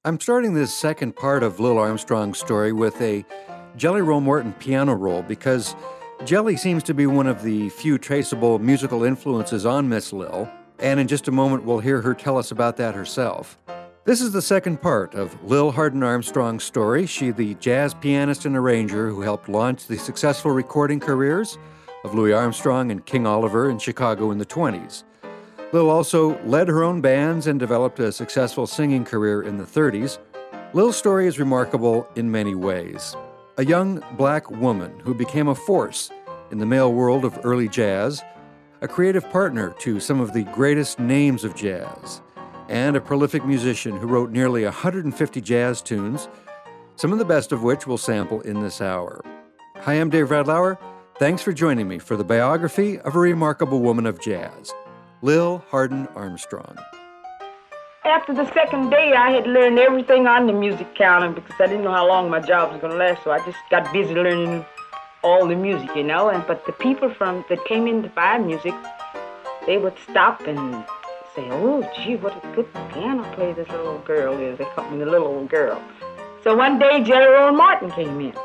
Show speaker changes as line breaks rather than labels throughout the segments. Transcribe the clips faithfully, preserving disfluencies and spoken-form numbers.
I'm starting this second part of Lil Armstrong's story with a Jelly Roll Morton piano roll because Jelly seems to be one of the few traceable musical influences on Miss Lil, and in just a moment we'll hear her tell us about that herself. This is the second part of Lil Hardin Armstrong's story. She, the jazz pianist and arranger who helped launch the successful recording careers of Louis Armstrong and King Oliver in Chicago in the twenties. Lil also led her own bands and developed a successful singing career in the thirties. Lil's story is remarkable in many ways. A young black woman who became a force in the male world of early jazz, a creative partner to some of the greatest names of jazz, and a prolific musician who wrote nearly one hundred fifty jazz tunes, some of the best of which we'll sample in this hour. Hi, I'm Dave Radlauer. Thanks for joining me for the biography of a remarkable woman of jazz, Lil Hardin Armstrong.
After the second day, I had learned everything on the music counter because I didn't know how long my job was going to last, so I just got busy learning all the music, you know. And but the people from that came in to buy music, they would stop and say, "Oh, gee, what a good piano player this little girl is." They called me the little old girl. So one day, Jelly Roll Morton came in.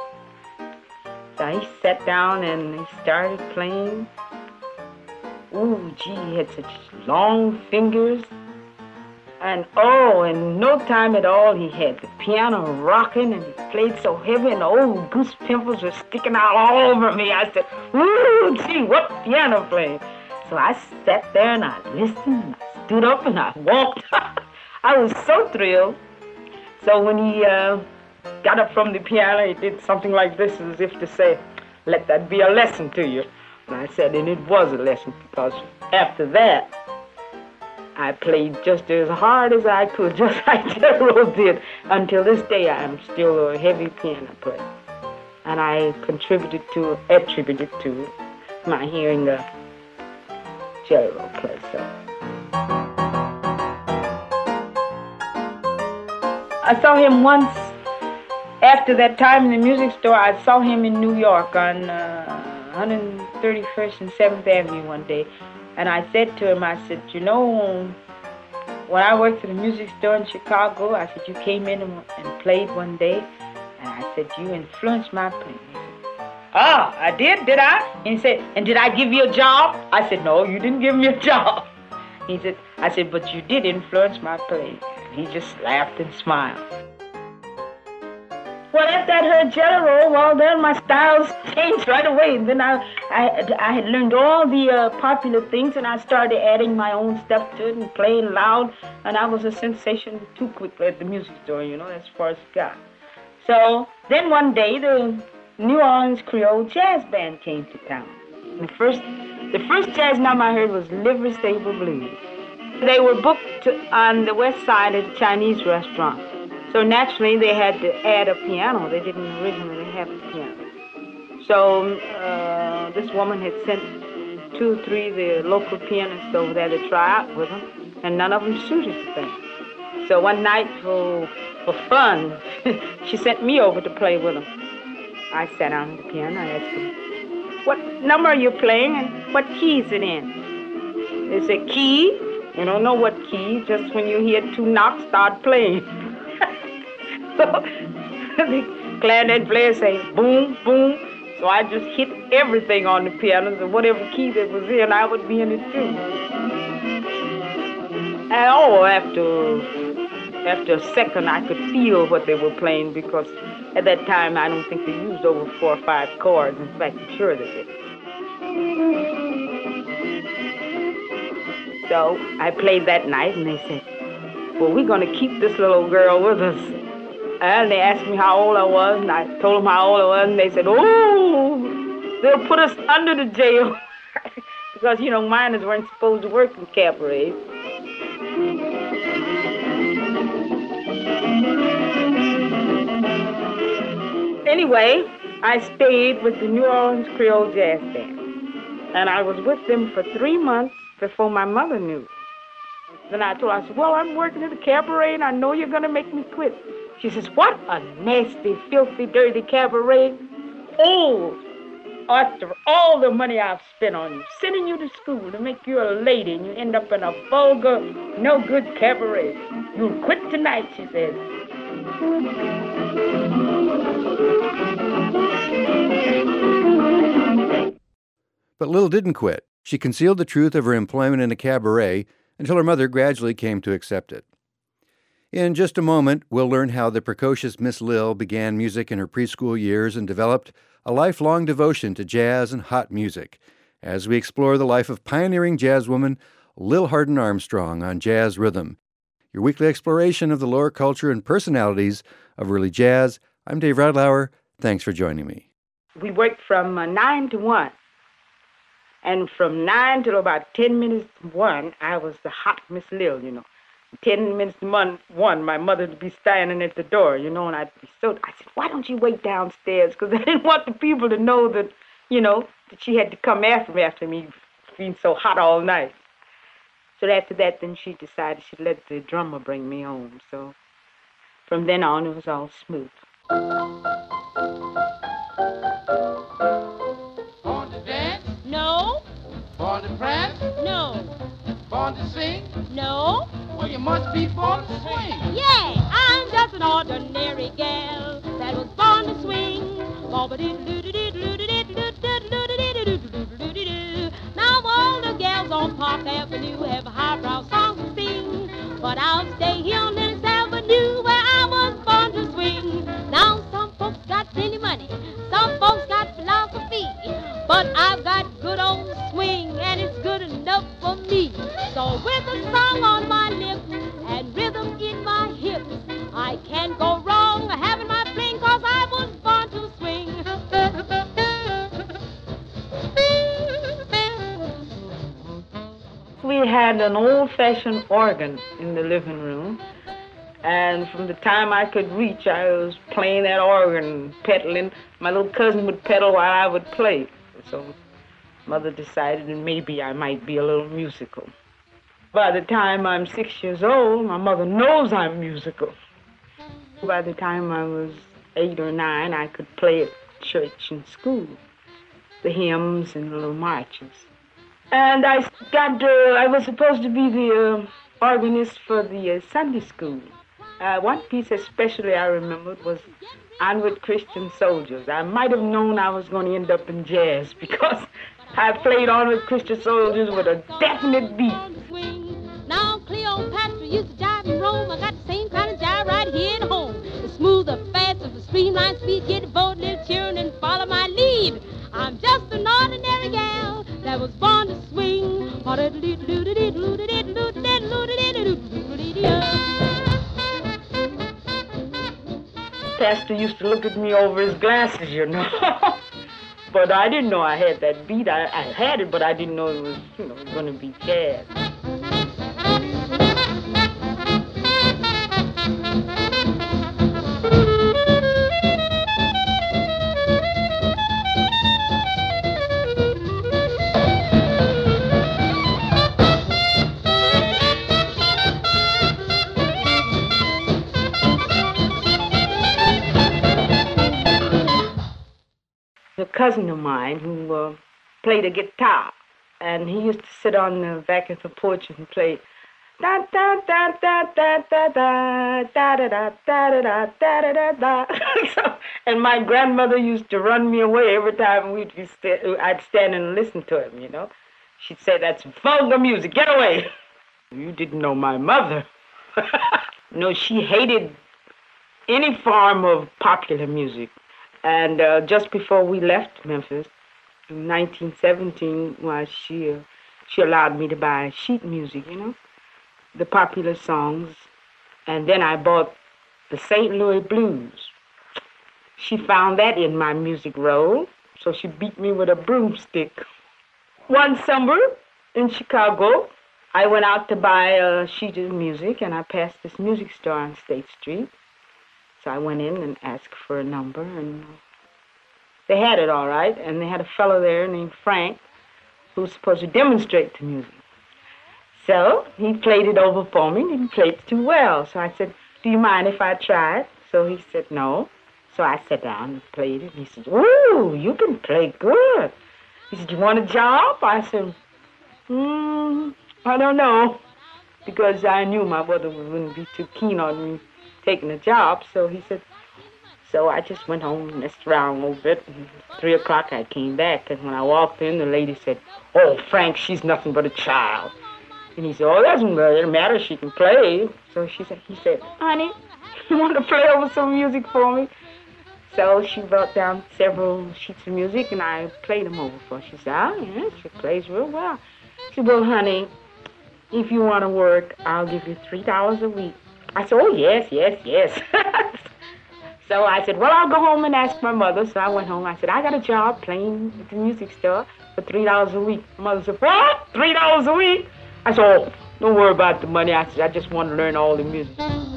So he sat down and he started playing. Oh, gee, he had such long fingers. And oh, in no time at all, he had the piano rocking and he played so heavy and the old goose pimples were sticking out all over me. I said, ooh, gee, what piano playing? So I sat there and I listened and I stood up and I walked. I was so thrilled. So when he uh, got up from the piano, he did something like this as if to say, let that be a lesson to you. And I said, and it was a lesson because after that, I played just as hard as I could, just like Jelly Roll did. Until this day, I am still a heavy piano player. And I contributed to, attributed to my hearing the Jelly Roll play, so. I saw him once, after that time in the music store, I saw him in New York on uh, one thirty-first and seventh Avenue one day. And I said to him, I said, you know, when I worked at the music store in Chicago, I said, you came in and, and played one day. And I said, you influenced my playing. He said, ah, I did, did I? And he said, and did I give you a job? I said, no, you didn't give me a job. He said, I said, but you did influence my playing. And he just laughed and smiled. Well, after I heard Jelly Roll, well, then my styles changed right away. And then I, I, I had learned all the uh, popular things, and I started adding my own stuff to it and playing loud. And I was a sensation too quickly at the music store, you know, as far as it got. So then one day, the New Orleans Creole Jazz Band came to town. And the first, the first jazz number I heard was Livery Stable Blues. They were booked on the west side at a Chinese restaurant. So naturally, they had to add a piano. They didn't originally have a piano. So uh, this woman had sent two or three of the local pianists over there to try out with them, and none of them suited the thing. So one night, for, for fun, she sent me over to play with them. I sat down at the piano. I asked them, what number are you playing and what key is it in? They said, key? You don't know what key, just when you hear two knocks, start playing. So the clarinet player say boom, boom. So I just hit everything on the piano, so whatever key that was in, I would be in it too. And oh, after after a second, I could feel what they were playing because at that time I don't think they used over four or five chords. In fact, I'm sure they did. So I played that night, and they said, "Well, we're going to keep this little girl with us." And they asked me how old I was, and I told them how old I was, and they said, oh, they'll put us under the jail. Because, you know, minors weren't supposed to work in cabarets. Anyway, I stayed with the New Orleans Creole Jazz Band. And I was with them for three months before my mother knew. Then I told her, I said, well, I'm working at a cabaret, and I know you're going to make me quit. She says, what a nasty, filthy, dirty cabaret. Oh, after all the money I've spent on you, sending you to school to make you a lady, and you end up in a vulgar, no-good cabaret. You'll quit tonight, she said.
But Lil didn't quit. She concealed the truth of her employment in a cabaret until her mother gradually came to accept it. In just a moment, we'll learn how the precocious Miss Lil began music in her preschool years and developed a lifelong devotion to jazz and hot music as we explore the life of pioneering jazzwoman Lil Hardin Armstrong on Jazz Rhythm, your weekly exploration of the lower culture and personalities of early jazz. I'm Dave Radlauer. Thanks for joining me.
We worked from uh, nine to one. And from nine till about ten minutes to one, I was the hot Miss Lil, you know. Ten minutes to one, one, my mother would be standing at the door, you know, and I'd be so, I said, why don't you wait downstairs? Because I didn't want the people to know that, you know, that she had to come after me, after me being so hot all night. So after that, then she decided she'd let the drummer bring me home. So from then on, it was all smooth.
Born to dance?
No.
Born to prance?
No.
Born to sing?
No.
Well, you must be born to swing.
Yeah, I'm just an ordinary gal that was born to swing. Now all the gals on Park Avenue have highbrow songs to sing, but I'll stay here on Lenox Avenue where I was born to swing. Now some folks got plenty money, some folks got philosophy, but I've got good old swing and it's good enough for me. So with a song on my lips and rhythm in my hips, I can't go wrong having my fling, cause I was born to swing.
We had an old-fashioned organ in the living room, and from the time I could reach, I was playing that organ, pedaling. My little cousin would pedal while I would play. So Mother decided that maybe I might be a little musical. By the time I'm six years old, my mother knows I'm musical. By the time I was eight or nine, I could play at church and school, the hymns and the little marches. And I got, uh, I was supposed to be the uh, organist for the uh, Sunday school. Uh, one piece especially I remembered was Onward Christian Soldiers. I might have known I was going to end up in jazz because I played Onward Christian Soldiers with a definite beat.
Now Cleopatra used to jive in Rome. I got the same kind of jive right here at home. The smooth, the fast, the streamlined speed, get a boat, little cheering and follow my lead. I'm just an ordinary gal that was born to swing.
Pastor used to look at me over his glasses, you know. But I didn't know I had that beat. I, I had it, but I didn't know it was, you know, going to be jazz. A cousin of mine who uh, played a guitar, and he used to sit on the back of the porch and play da da da da da da da da da da da da da da da. And my grandmother used to run me away every time we'd be st- I'd stand and listen to him, you know. She'd say, "That's vulgar music, get away." You didn't know my mother. No, she hated any form of popular music. And uh, just before we left Memphis, in nineteen seventeen, well, she, uh, she allowed me to buy sheet music, you know, the popular songs. And then I bought the Saint Louis Blues. She found that in my music roll, so she beat me with a broomstick. One summer in Chicago, I went out to buy a sheet of music, and I passed this music store on State Street. So I went in and asked for a number, and they had it all right. And they had a fellow there named Frank who was supposed to demonstrate the music. So he played it over for me, and he played it too well. So I said, "Do you mind if I try it?" So he said, "No." So I sat down and played it. And he said, "Ooh, you can play good." He said, "You want a job?" I said, hmm, I don't know. Because I knew my mother wouldn't be too keen on me taking a job. So he said, so I just went home and messed around a little bit. And three o'clock I came back. And when I walked in, the lady said, "Oh, Frank, she's nothing but a child." And he said, "Oh, it doesn't matter. She can play." So she said, he said, "Honey, you want to play over some music for me?" So she brought down several sheets of music, and I played them over for her. She said, "Oh, yeah, she plays real well." She said, "Well, honey, if you want to work, I'll give you three dollars a week." I said, "Oh, yes, yes, yes." So I said, "Well, I'll go home and ask my mother." So I went home. I said, "I got a job playing at the music store for three dollars a week." My mother said, "What? three dollars a week?" I said, "Oh, don't worry about the money." I said, "I just want to learn all the music."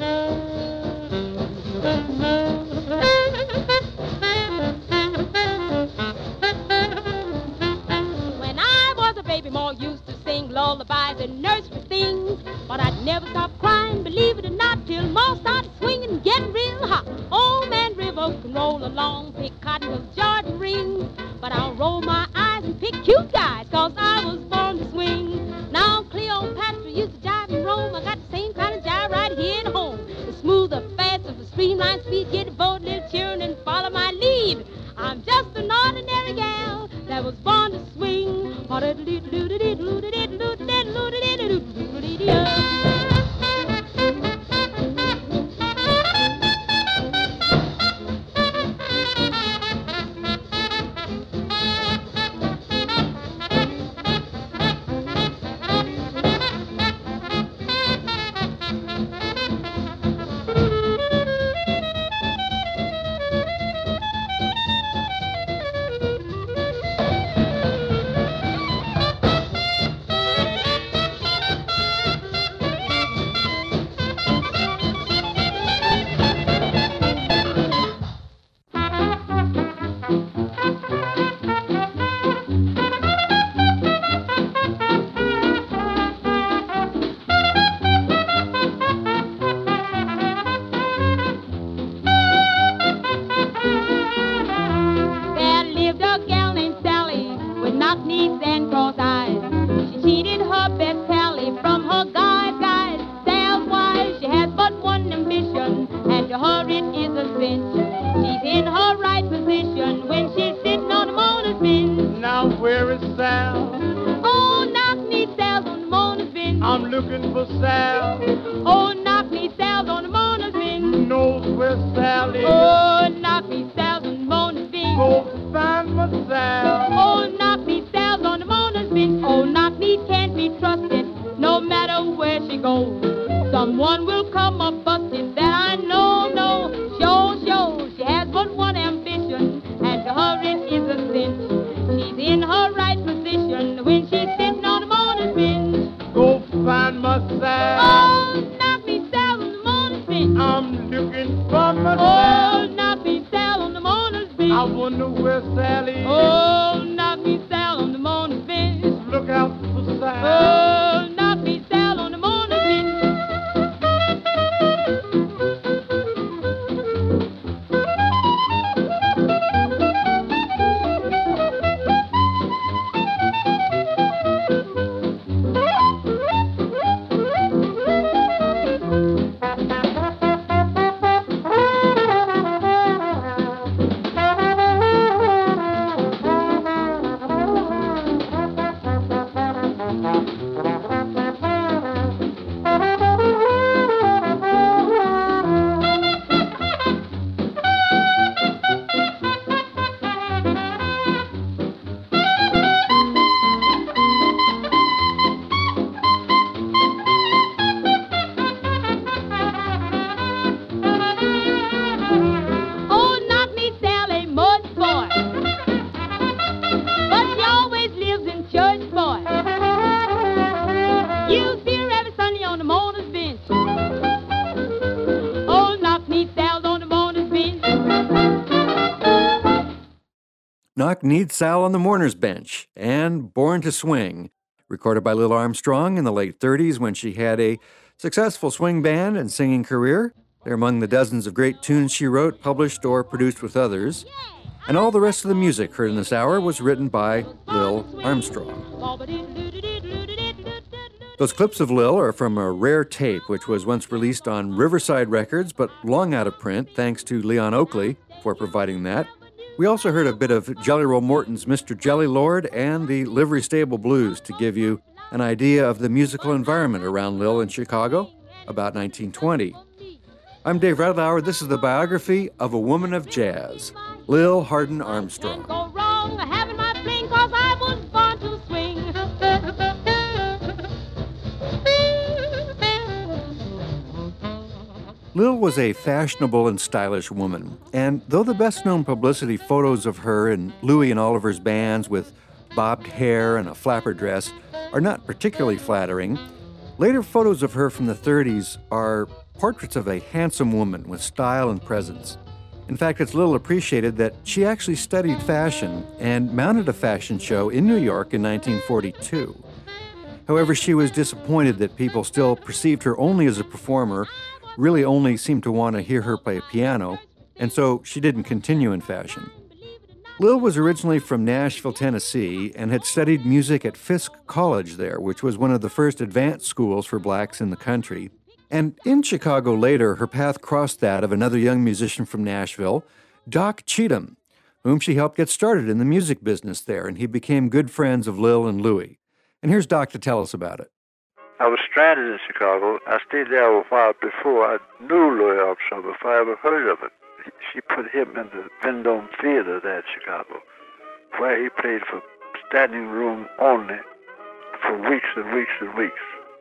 When I was a baby, Ma used to sing lullabies and nursery things, but I'd never stop crying, believe it or not, till Ma started swinging and getting real hot. Old Man River can roll along, pick cotton with Jordan rings, but I'll roll my eyes and pick cute guys, 'cause I was born to swing. Now Cleopatra used to jive and roam, I got the same kind of jive right here at home. The smoother, faster, the streamlined speed, get a boat, little cheering and follow my lead. I'm just an ordinary gal that was born to swing.
Knock-Kneed Sal on the Mourner's Bench, and Born to Swing, recorded by Lil Armstrong in the late thirties when she had a successful swing band and singing career. They're among the dozens of great tunes she wrote, published, or produced with others. And all the rest of the music heard in this hour was written by Lil Armstrong. Those clips of Lil are from a rare tape which was once released on Riverside Records, but long out of print, thanks to Leon Oakley for providing that. We also heard a bit of Jelly Roll Morton's Mister Jelly Lord and the Livery Stable Blues to give you an idea of the musical environment around Lil in Chicago about nineteen twenty. I'm Dave Redlauer. This is the biography of a woman of jazz, Lil Hardin Armstrong.
Go wrong having my fling 'cause I was born to swing.
Lil was a fashionable and stylish woman, and though the best-known publicity photos of her in Louis and Oliver's bands with bobbed hair and a flapper dress are not particularly flattering, later photos of her from the thirties are portraits of a handsome woman with style and presence. In fact, it's little appreciated that she actually studied fashion and mounted a fashion show in New York in nineteen forty-two. However, she was disappointed that people still perceived her only as a performer, really only seemed to want to hear her play piano, and so she didn't continue in fashion. Lil was originally from Nashville, Tennessee, and had studied music at Fisk College there, which was one of the first advanced schools for blacks in the country. And in Chicago later, her path crossed that of another young musician from Nashville, Doc Cheatham, whom she helped get started in the music business there, and he became good friends of Lil and Louis. And here's Doc to tell us about it.
I was stranded in Chicago. I stayed there a while before I knew Louis Armstrong, before I ever heard of it. She put him in the Vendome Theater there in Chicago, where he played for standing room only for weeks and weeks and weeks.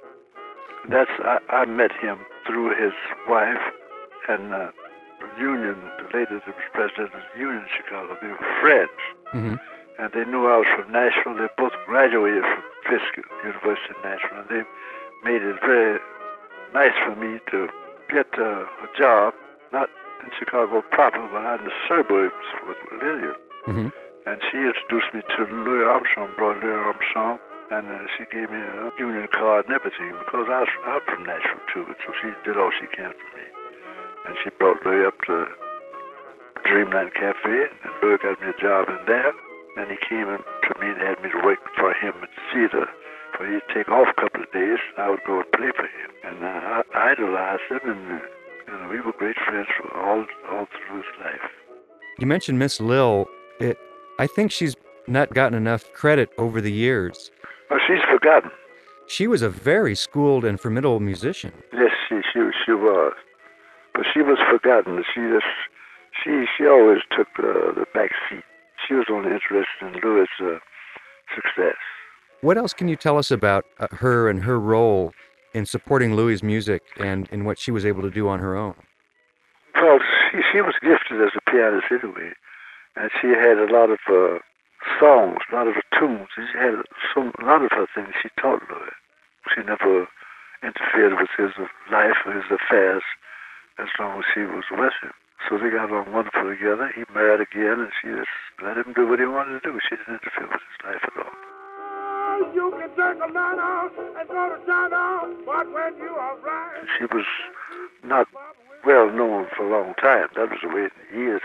That's I, I met him through his wife and uh, Union, the lady that was president of the Union in Chicago. They were friends.
Mm-hmm.
And they knew I was from Nashville. They both graduated from Fisk University in Nashville. And they made it very nice for me to get uh, a job, not in Chicago proper, but out in the suburbs with Lillian.
Mm-hmm.
And she introduced me to Louis Armstrong, brought Louis Armstrong, and uh, she gave me a union card and everything, because I was out from Nashville too, so she did all she can for me. And she brought Louis up to Dreamland Cafe, and Louis got me a job in there. And he came in to me and had me to work for him at the theater, for he'd take off a couple of days, and I would go and play for him. And I, I idolized him, and you know, we were great friends for all all through his life.
You mentioned Miss Lil. It, I think she's not gotten enough credit over the years.
Well, she's forgotten.
She was a very schooled and formidable musician.
Yes, she she she was, but she was forgotten. She just she she always took uh, the back seat. She was only interested in Louis' uh, success.
What else can you tell us about uh, her and her role in supporting Louis' music and in what she was able to do on her own?
Well, she, she was gifted as a pianist anyway, and she had a lot of uh, songs, a lot of tunes. She had some, a lot of her things she taught Louis. She never interfered with his life or his affairs as long as she was with him. So they got along wonderful together. He married again, and she just let him do what he wanted to do. She didn't interfere with his life at all.
You can take a line out and go to China, but when you are right.
She was not well known for a long time. That was the way years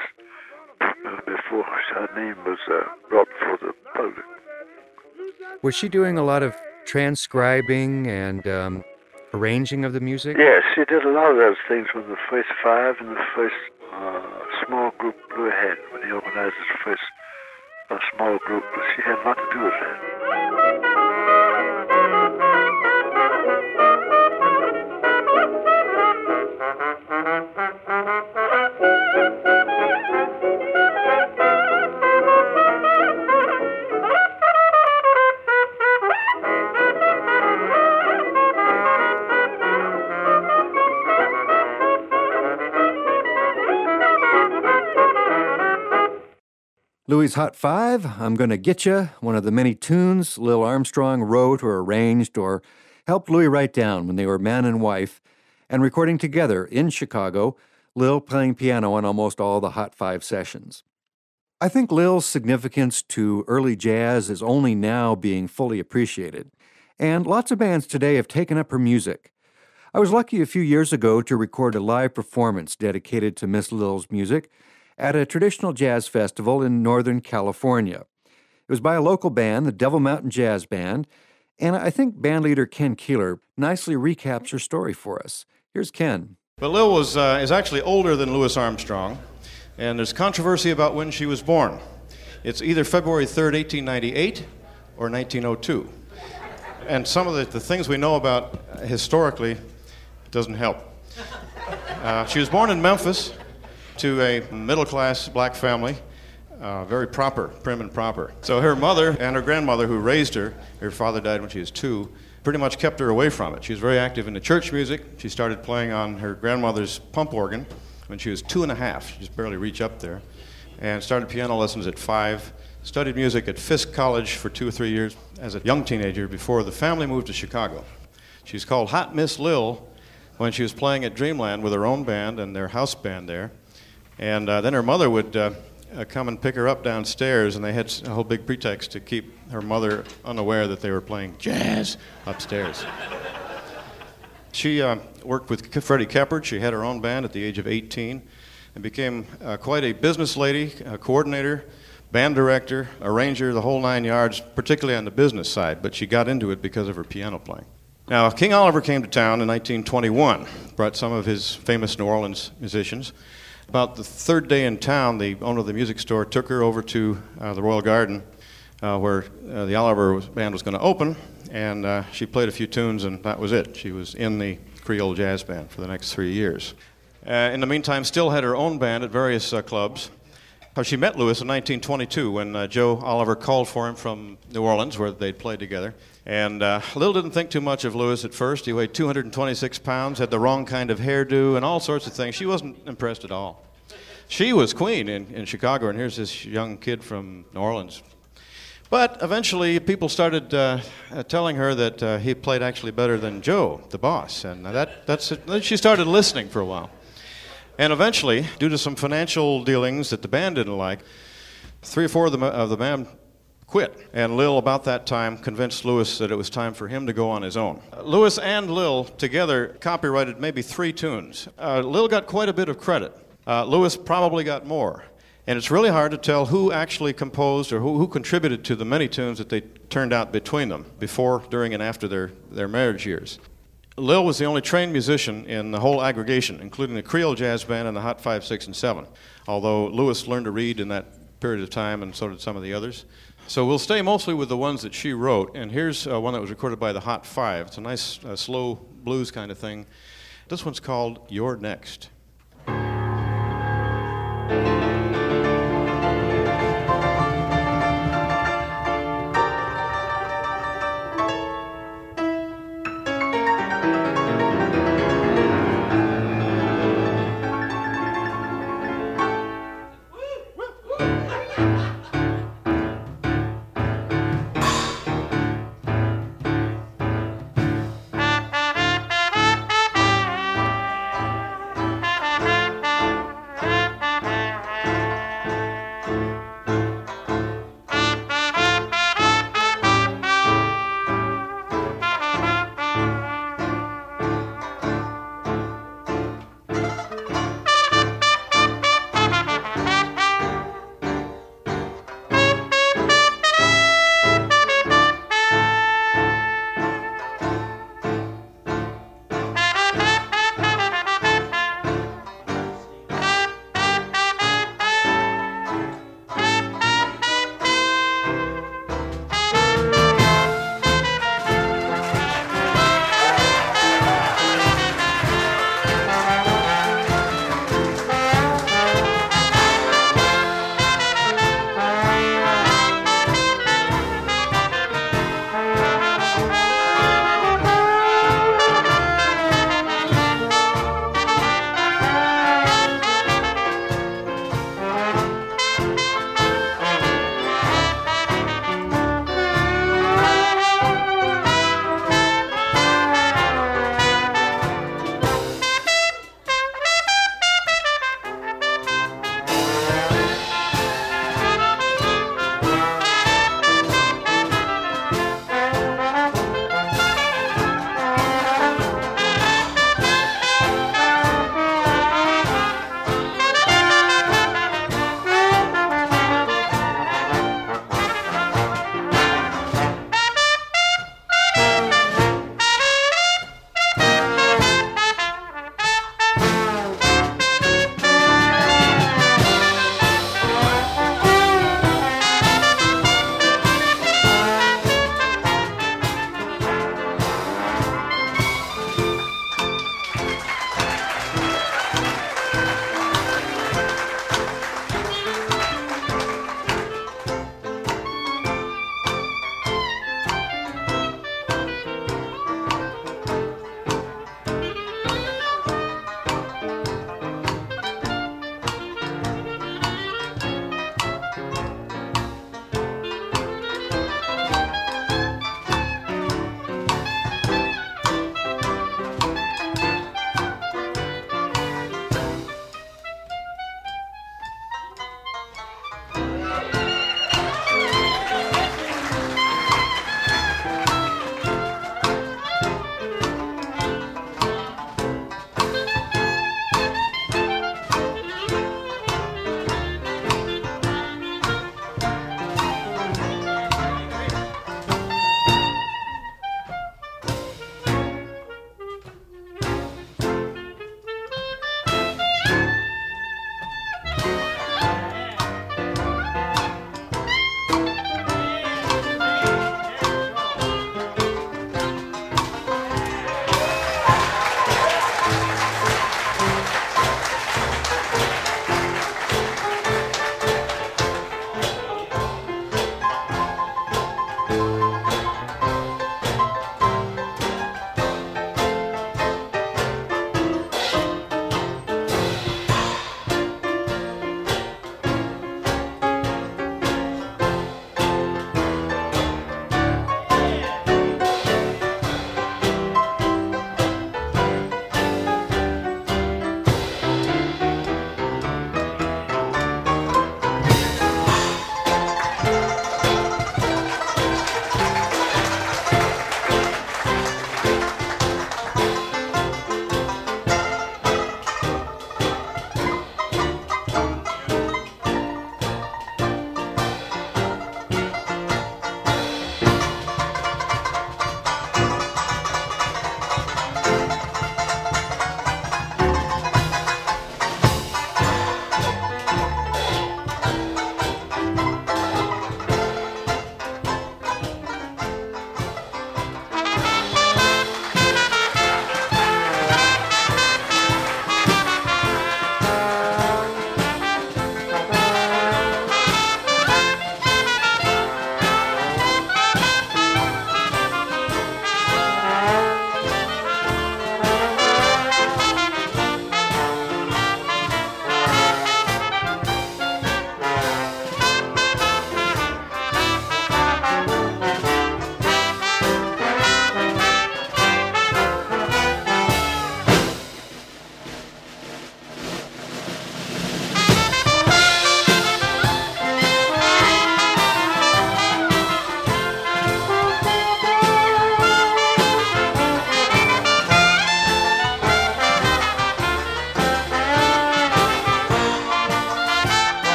before her name was uh, brought before the public.
Was she doing a lot of transcribing and um, arranging of the music?
Yes, she did a lot of those things from the first five and the first uh, small group Louis had when he organized his first uh, small group. But she had a lot to do with that.
Louis' Hot Five, I'm Gonna Get Ya, one of the many tunes Lil Armstrong wrote or arranged or helped Louis write down when they were man and wife, and recording together in Chicago, Lil playing piano on almost all the Hot Five sessions. I think Lil's significance to early jazz is only now being fully appreciated, and lots of bands today have taken up her music. I was lucky a few years ago to record a live performance dedicated to Miss Lil's music at a traditional jazz festival in Northern California. It was by a local band, the Devil Mountain Jazz Band, and I think bandleader Ken Keeler nicely recaps her story for us. Here's Ken.
But Lil was, uh, is actually older than Louis Armstrong, and there's controversy about when she was born. It's either February third, eighteen ninety-eight, or nineteen oh two. And some of the, the things we know about uh, historically doesn't help. Uh, she was born in Memphis to a middle-class black family, uh, very proper, prim and proper. So her mother and her grandmother who raised her, her father died when she was two, pretty much kept her away from it. She was very active in the church music. She started playing on her grandmother's pump organ when she was two and a half. She just barely reached up there. And started piano lessons at five. Studied music at Fisk College for two or three years as a young teenager before the family moved to Chicago. She was called Hot Miss Lil when she was playing at Dreamland with her own band and their house band there. And uh, then her mother would uh, uh, come and pick her up downstairs, and they had a whole big pretext to keep her mother unaware that they were playing jazz upstairs. She uh, worked with Freddie Keppard. She had her own band at the age of eighteen and became uh, quite a business lady, a coordinator, band director, arranger, the whole nine yards, particularly on the business side, but she got into it because of her piano playing. Now, King Oliver came to town in nineteen twenty-one, brought some of his famous New Orleans musicians. About the third day in town, the owner of the music store took her over to uh, the Royal Garden, uh, where uh, the Oliver was, band was going to open, and uh, she played a few tunes, and that was it. She was in the Creole Jazz Band for the next three years. Uh, in the meantime, still had her own band at various uh, clubs. Uh, she met Louis in nineteen twenty-two when uh, Joe Oliver called for him from New Orleans, where they'd played together. And uh, Lil didn't think too much of Louis at first. He weighed two hundred twenty-six pounds, had the wrong kind of hairdo, and all sorts of things. She wasn't impressed at all. She was queen in, in Chicago, and here's this young kid from New Orleans. But eventually, people started uh, uh, telling her that uh, he played actually better than Joe, the boss. And that, that's it. Then she started listening for a while. And eventually, due to some financial dealings that the band didn't like, three or four of the, of the band quit. And Lil, about that time, convinced Louis that it was time for him to go on his own. Uh, Louis and Lil together copyrighted maybe three tunes. Uh, Lil got quite a bit of credit. Uh, Louis probably got more. And it's really hard to tell who actually composed or who, who contributed to the many tunes that they turned out between them, before, during, and after their, their marriage years. Lil was the only trained musician in the whole aggregation, including the Creole Jazz Band and the Hot Five, Six, and Seven, although Louis learned to read in that period of time, and so did some of the others. So we'll stay mostly with the ones that she wrote, and here's uh, one that was recorded by the Hot Five. It's a nice, uh, slow blues kind of thing. This one's called You're Next.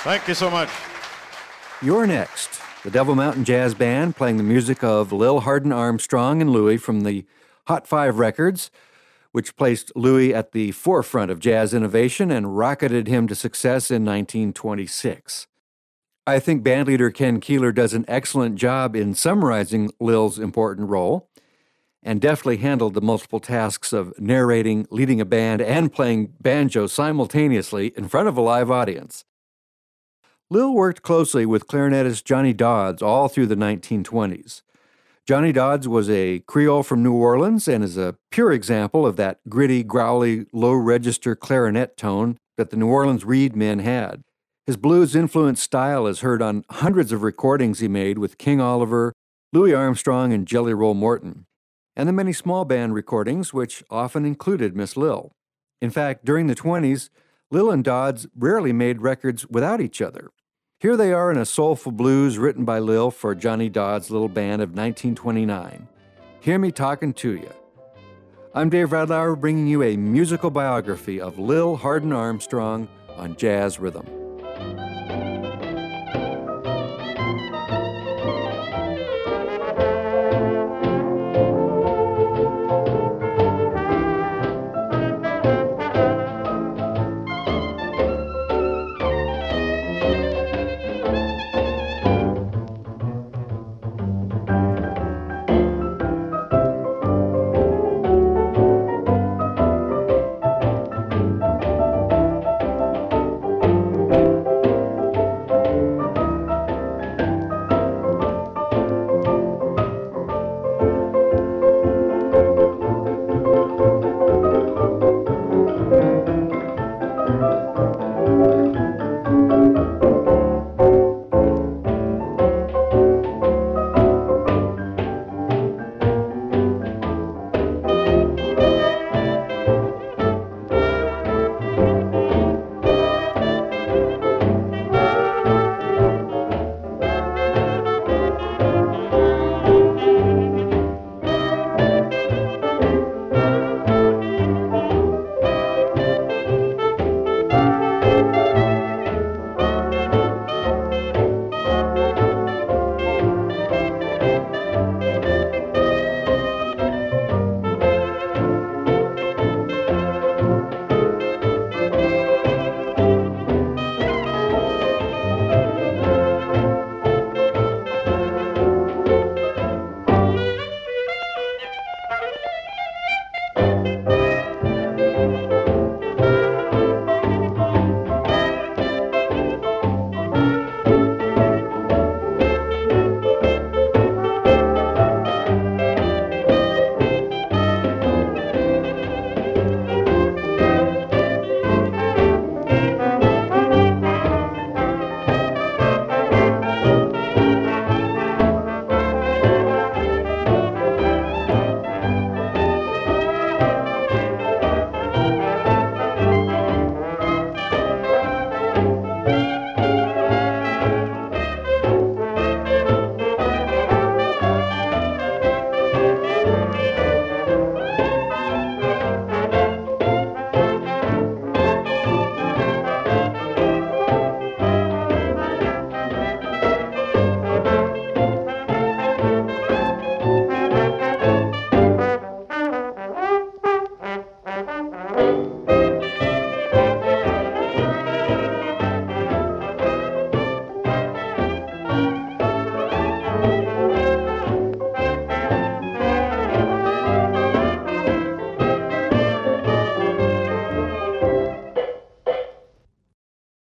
Thank you so much.
You're next. The Devil Mountain Jazz Band playing the music of Lil Hardin Armstrong and Louie from the Hot Five Records, which placed Louie at the forefront of jazz innovation and rocketed him to success in nineteen twenty-six. I think bandleader Ken Keeler does an excellent job in summarizing Lil's important role, and deftly handled the multiple tasks of narrating, leading a band, and playing banjo simultaneously in front of a live audience. Lil worked closely with clarinetist Johnny Dodds all through the nineteen twenties. Johnny Dodds was a Creole from New Orleans and is a pure example of that gritty, growly, low-register clarinet tone that the New Orleans reed men had. His blues-influenced style is heard on hundreds of recordings he made with King Oliver, Louis Armstrong, and Jelly Roll Morton, and the many small band recordings which often included Miss Lil. In fact, during the twenties, Lil and Dodds rarely made records without each other. Here they are in a soulful blues written by Lil for Johnny Dodds' little band of nineteen twenty-nine. Hear Me Talkin' to You. I'm Dave Radlauer bringing you a musical biography of Lil Hardin Armstrong on Jazz Rhythm.